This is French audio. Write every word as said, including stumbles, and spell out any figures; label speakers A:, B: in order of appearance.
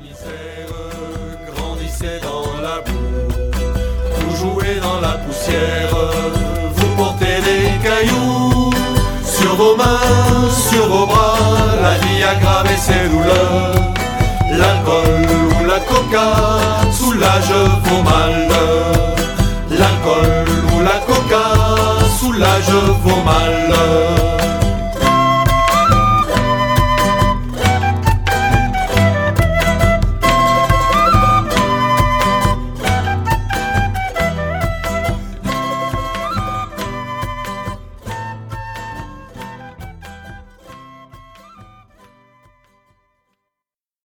A: Grandissez dans la boue, vous jouez dans la poussière, vous portez des cailloux sur vos mains, sur vos bras. La vie a gravé ses douleurs, l'alcool ou la coca soulage vos malheurs. L'alcool ou la coca soulage